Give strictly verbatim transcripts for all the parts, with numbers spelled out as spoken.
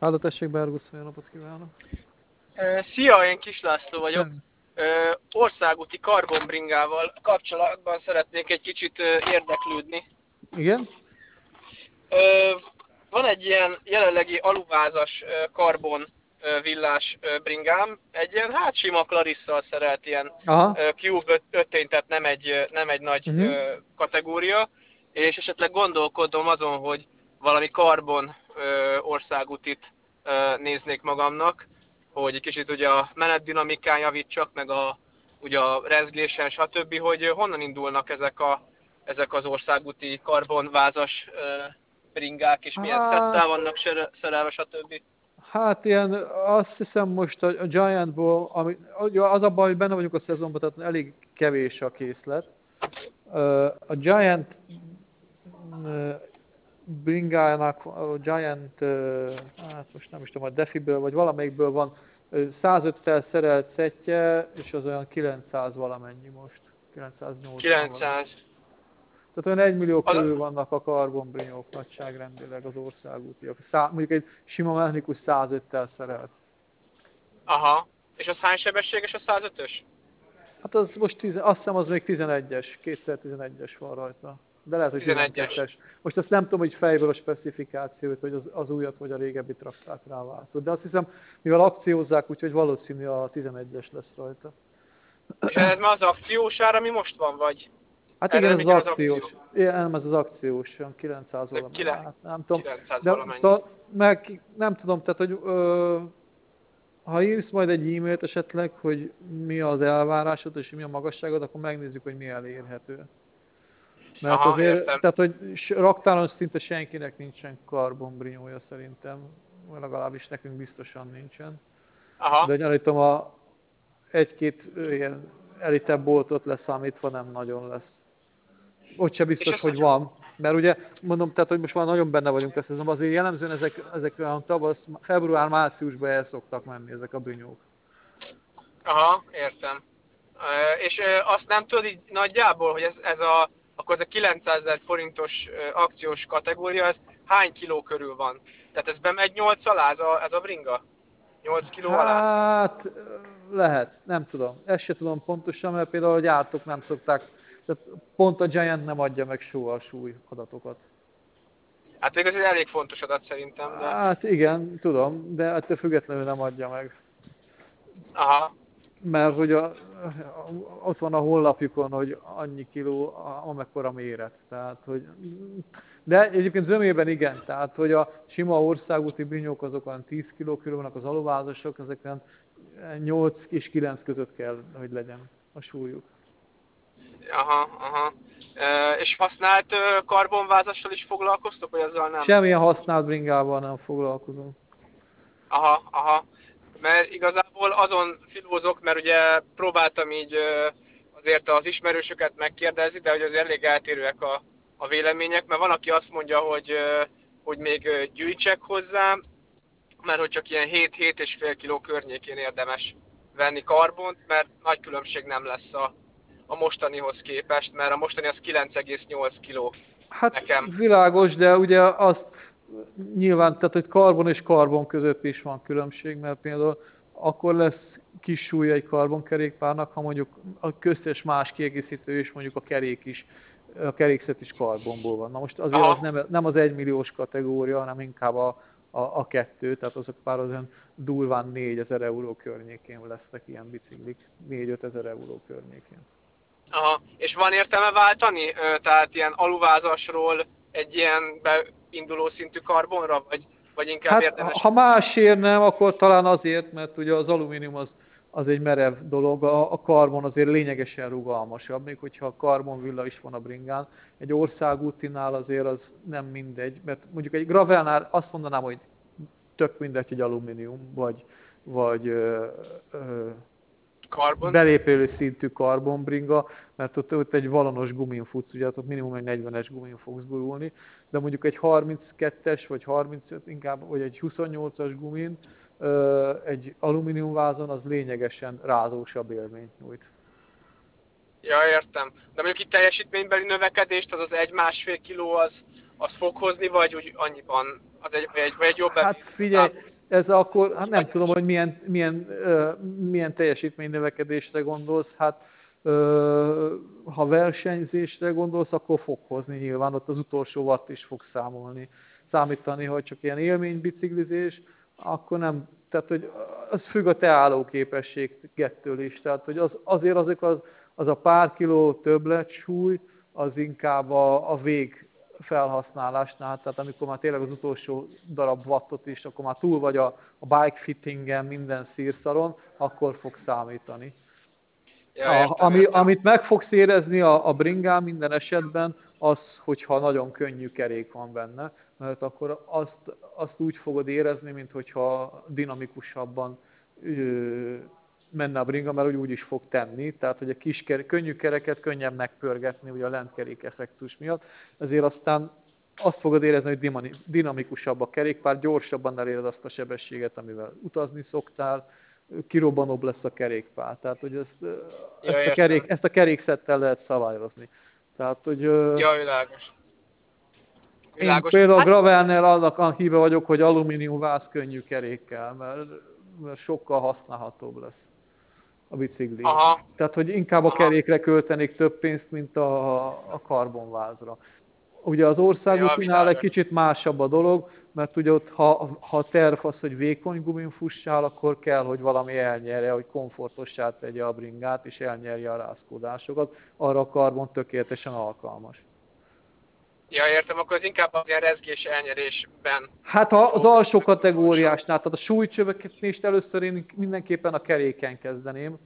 Háló, tessék, Bergusz, jó napot kívánok! Ö, Szia, én Kis László vagyok. Semmi. Ö, Országúti karbonbringával kapcsolatban szeretnék egy kicsit ö, érdeklődni. Igen? Ö, Van egy ilyen jelenlegi aluvázas ö, karbon ö, villás ö, bringám, egy ilyen hát sima Clarissa szerelt ilyen Aha. ö, Cube öt, tehát nem egy, ö, nem egy nagy Uh-huh. ö, kategória, és esetleg gondolkodom azon, hogy valami karbon ö, országútit ö, néznék magamnak, hogy egy kicsit ugye a menetdinamikán javítsak, meg a, ugye a rezgésen, stb., hogy honnan indulnak ezek, a, ezek az országúti karbonvázas ö, bringák, és milyen szettel Hát, vannak szerelve, stb. hát ilyen, azt hiszem most a, a Giantból, ami, az a baj, hogy benne vagyunk a szezonban, tehát elég kevés a készlet. Ö, A Giant ö, bringának, a Giant, ö, hát most nem is tudom, a Defiből, vagy valamelyikből van ö, százöttel szerelt szettje, és az olyan kilencszáz valamennyi most. kilencszáznyolcvan valami. kilencszáz. Tehát olyan egy millió Az, körül vannak a karbonbrinyók nagyságrendileg az országútiak. Szá, mondjuk egy sima mechanikus százöttel szerelt. aha. És az hány sebességes a százötös? Hát az most, tiz, azt hiszem az még tizenegyes, kétezer-tizenegyes van rajta. De lehet, hogy tizenegyes. tizenkettes. Most azt nem tudom, hogy fejből a specifikációt, hogy az, az újat vagy a régebbi traktát ráváltott. De azt hiszem, mivel akciózzák, úgyhogy valószínű a tizenegyes lesz rajta. És ez már az akciós ár, ami most van, vagy? Hát Erre igen, ez nem az igen az akció. akciós. Igen, nem, ez az akciós, olyan kilencszáz De valami. kile- Hát nem tudom. kilencszáz De valamennyi. szóval, meg nem tudom, tehát, hogy ö, ha írsz majd egy e-mailt esetleg, hogy mi az elvárásod és mi a magasságod, akkor megnézzük, hogy mi elérhető. Mert Aha, azért, értem. tehát hogy s- raktáron szinte senkinek nincsen karbonbrinyója szerintem, vagy legalábbis nekünk biztosan nincsen. Aha. De gyanítom a egy-két ö, ilyen elitebb boltot leszámítva nem nagyon lesz. Ott se És biztos, ez, hogy van. Mert ugye, mondom, tehát, hogy most már nagyon benne vagyunk ezt, azért jellemzően ezek, ezek a tavasz, február-márciusban el szoktak menni ezek a brinyók. aha, értem. Ö, És ö, azt nem tudod így nagyjából, hogy ez, ez a, akkor ez a kilencszázezer forintos ö, akciós kategória, ez hány kiló körül van? Tehát ez bemegy nyolc alá, ez a, ez a bringa? nyolc kiló alá? Hát lehet, nem tudom. Ezt se tudom pontosan, mert például a gyártók nem szokták, tehát pont a Giant nem adja meg soha a súly adatokat. Hát még ez egy elég fontos adat szerintem, de... Hát igen, tudom, de ettől függetlenül nem adja meg. Aha, Mert hogy a, ott van a honlapjukon, hogy annyi kiló, amekkora méret. Tehát, hogy, de egyébként zömében igen, tehát hogy a sima országúti brinyók azok olyan tíz kiló körül vannak, az aluvázasok, ezek olyan nyolc és kilenc között kell, hogy legyen a súlyuk. aha, aha. Ö, És használt ö, karbonvázassal is foglalkoztok, vagy azzal nem? Semmilyen használt bringával nem foglalkozunk. Aha, aha. Mert igazából azon filózok, mert ugye próbáltam így ö, azért az ismerősöket megkérdezni, de hogy az elég eltérőek a, a vélemények, mert van, aki azt mondja, hogy, ö, hogy még ö, gyűjtsek hozzá, mert hogy csak ilyen hét-hét és fél kiló környékén érdemes venni karbont, mert nagy különbség nem lesz a, a mostanihoz képest, mert a mostani az kilenc egész nyolc kiló Hát nekem. világos, de ugye azt nyilván, tehát hogy karbon és karbon között is van különbség, mert például akkor lesz kis súlya egy karbonkerékpárnak, ha mondjuk a köztes más kiegészítő is, mondjuk a kerék is, a kerékszet is karbonból van. Na most azért az Aha, nem, nem az egymilliós kategória, hanem inkább a, a, a kettő, tehát azok pár az olyan durván négyezer euró környékén lesznek ilyen biciklik, négy-ötezer euró környékén. aha. És van értelme váltani? Ö, Tehát ilyen aluvázasról egy ilyen beinduló szintű karbonra, vagy, vagy inkább Hát ha érdemes? másért nem, akkor talán azért, mert ugye az alumínium az, az egy merev dolog, a, a karbon azért lényegesen rugalmasabb, még hogyha a karbonvilla is van a bringán. Egy országútinál azért az nem mindegy, mert mondjuk egy gravelnál azt mondanám, hogy tök mindegy, hogy alumínium, vagy, vagy ö, ö, Karbon? belépélő szintű karbonbringa, mert ott, ott egy valonos gumin futsz, ugye ott minimum egy negyvenes gumin fogsz gurulni, de mondjuk egy harminckettes vagy harmincöt, inkább, vagy egy huszonnyolcas gumin, egy alumíniumvázon az lényegesen rázósabb élményt nyújt. Ja, értem. De mondjuk itt teljesítménybeli növekedést, az az egy-másfél kiló az, az fog hozni, vagy úgy annyiban, az egy, vagy egy, vagy egy jobb Hát figyelj, bevételszámú. Ez akkor, hát nem tudom, Nagyon. hogy milyen, milyen, uh, milyen teljesítménynövekedésre gondolsz, hát uh, ha versenyzésre gondolsz, akkor fog hozni nyilván, ott az utolsó watt is fog számolni. Számítani, hogy csak ilyen élménybiciklizés, akkor nem, tehát hogy az függ a te állóképességettől is, tehát hogy az, azért azok az, az a pár kiló többlet-súly, az inkább a, a vég felhasználásnál, tehát amikor már tényleg az utolsó darab wattot is, akkor már túl vagy a, a bike fittingen, minden szírszaron, akkor fog számítani. Ja, A, értem, ami, értem. amit meg fogsz érezni a, a bringán minden esetben, az, hogyha nagyon könnyű kerék van benne, mert akkor azt, azt úgy fogod érezni, mint hogyha dinamikusabban ö, menne a bringa, mert úgy, úgy is fog tenni, tehát hogy a kis kerek, könnyű kereket könnyebb megpörgetni, ugye a lentkerék effektus miatt, ezért aztán azt fogod érezni, hogy dinamikusabb a kerékpár, gyorsabban eléred azt a sebességet, amivel utazni szoktál, kirobbanóbb lesz a kerékpár. Tehát, hogy ezt, Ja, ezt, a, kerék, értem. ezt a kerékszettel lehet szabályozni. Tehát, hogy Ja, világos. én Világos. például a Hát, gravelnél annak a híve vagyok, hogy alumínium váz könnyű kerékkel, mert, mert sokkal használhatóbb lesz a bicikli. aha, Tehát, hogy inkább a aha. kerékre költenék több pénzt, mint a, a karbonvázra. Ugye az Ja, országútinál egy világos. kicsit másabb a dolog, mert ugye ott, ha, ha a terv az, hogy vékony gumin fussál, akkor kell, hogy valami elnyerje, hogy komfortossá tegye a bringát, és elnyerje a rázkódásokat. Arra a karbon tökéletesen alkalmas. Ja, értem, akkor az inkább az ilyen rezgés elnyerésben Hát ha az fog alsó fontosan. kategóriásnál, tehát a súlycsöveknél először én mindenképpen a keréken kezdeném,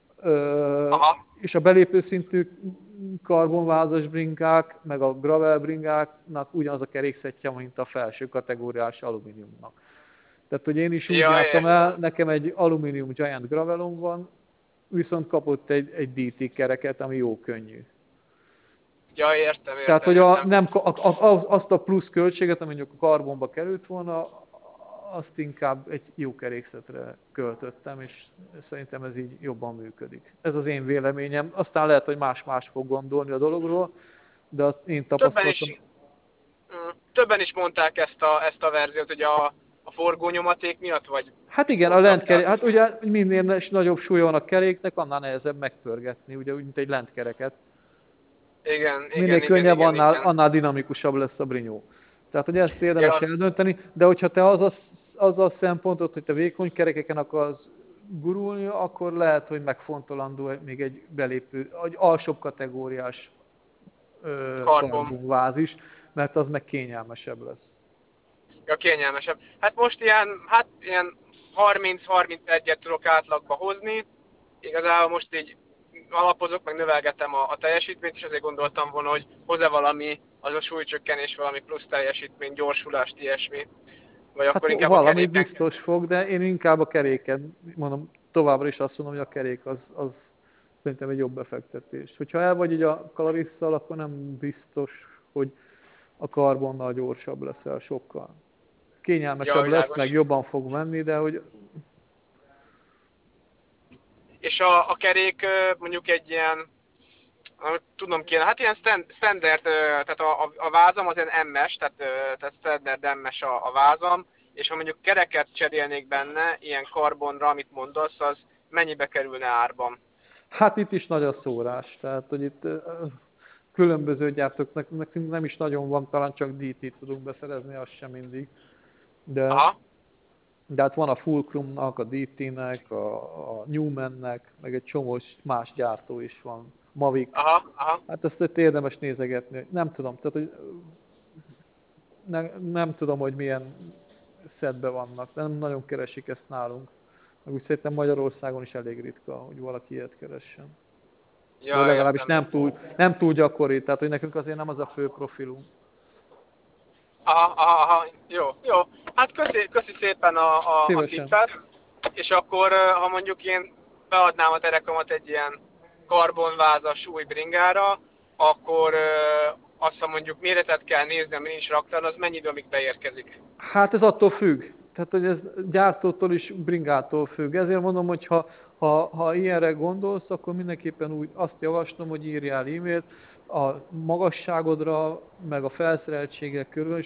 Ö, Aha. és a belépő szintű karbonvázas bringák, meg a gravel bringáknak ugyanaz a kerékszettje, mint a felső kategóriás alumíniumnak. Tehát, hogy én is úgy Ja, jártam el, értem. nekem egy alumínium Giant gravelom van, viszont kapott egy, egy dé té kereket, ami jó könnyű. Ja, értem, Tehát, értem, hogy a, értem. nem, a, a, azt a plusz költséget, ami mondjuk a karbonba került volna, azt inkább egy jó kerékszetre költöttem, és szerintem ez így jobban működik. Ez az én véleményem. Aztán lehet, hogy más-más fog gondolni a dologról, de az én Többen tapasztalatom. is, mm, többen is mondták ezt a, ezt a verziót, hogy a, a forgónyomaték miatt, vagy Hát mit igen, a mondtak? lentkerék, Tehát, hát ugye minél is nagyobb súlya van a keréknek, annál nehezebb megpörgetni, ugye úgy, mint egy lentkereket. igen, Minél igen, igen, könnyebb, igen, annál, igen. annál dinamikusabb lesz a brinyó. Tehát, hogy ezt érdemes Ja, eldönteni, de hogyha te az a, az a szempontot, hogy te vékony kerekeken akarsz gurulni, akkor lehet, hogy megfontolandó még egy belépő, egy alsóbb kategóriás ö, karbon. karbonváz is, mert az meg kényelmesebb lesz. Ja, kényelmesebb. Hát most ilyen, hát ilyen harminc-harmincegyet tudok átlagba hozni. Igazából most így alapozok, meg növelgetem a, a teljesítményt, és azért gondoltam volna, hogy hoz-e valami, az a súlycsökkenés, valami plusz teljesítmény, gyorsulást, ilyesmi. Vagy Hát akkor inkább a valami keréken kell. biztos fog, de én inkább a keréken, mondom, továbbra is azt mondom, hogy a kerék az, az szerintem egy jobb befektetés. Hogyha el vagy így a kalarisszal, akkor nem biztos, hogy a karbonnal gyorsabb leszel sokkal. Ja, Kényelmesebb lesz, meg világos. jobban fog menni, de hogy És a, a kerék mondjuk egy ilyen, tudom kéne, hát ilyen standard, tehát a, a, a vázam az ilyen em es, tehát, tehát standard em es a, a vázam, és ha mondjuk kereket cserélnék benne, ilyen karbonra, amit mondasz, az mennyibe kerülne árban? hát itt is nagy a szórás. Tehát, hogy itt ö, különböző gyártóknak nekünk nem is nagyon van, talán csak dé té tudunk beszerezni, az sem mindig. De Aha, De hát van a Fulcrumnak, a dé té-nek, a, a Newmannek, meg egy csomó más gyártó is van. Mavic. aha, aha. Hát ezt itt érdemes nézegetni. Nem tudom, tehát, hogy ne, nem tudom, hogy milyen szedben vannak. Nem nagyon keresik ezt nálunk. Meg úgy szerintem Magyarországon is elég ritka, hogy valaki ilyet keressen. Vagy Ja, legalábbis értem. nem túl, nem túl gyakori, tehát hogy nekünk azért nem az a fő profilunk. Aha, aha, aha. Jó, jó. Hát köszi, köszi szépen a, a, a Szívesen. tippet, és akkor, ha mondjuk én beadnám a telekomat egy ilyen karbonvázas új bringára, akkor azt, ha mondjuk méretet kell nézni, ami nincs raktár, az mennyi idő, amíg beérkezik? Hát ez attól függ. Tehát, hogy ez gyártótól is, bringától függ. Ezért mondom, hogy ha, ha, ha ilyenre gondolsz, akkor mindenképpen úgy azt javaslom, hogy írjál e-mailt a magasságodra, meg a felszereltségek körül, és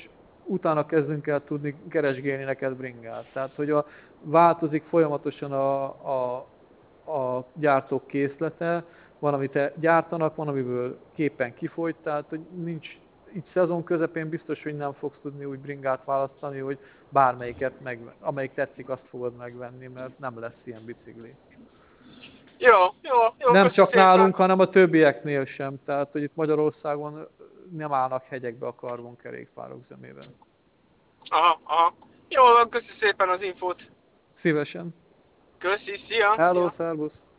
utána kezdünk el tudni keresgélni neked bringát. Tehát, hogy a, változik folyamatosan a, a, a gyártók készlete, van, amit gyártanak, van, amiből képen kifogy, tehát hogy nincs, így szezon közepén biztos, hogy nem fogsz tudni úgy bringát választani, hogy bármelyiket, meg, amelyik tetszik, azt fogod megvenni, mert nem lesz ilyen bicikli. Jó, jó, jó. Nem csak szépen. nálunk, hanem a többieknél sem. Tehát, hogy itt Magyarországon nem állnak hegyekbe a karbonkerékpárok zömében. Aha, aha. Jó, köszi szépen az infót. Szívesen. Köszi, szia! Hello, szia. szervusz!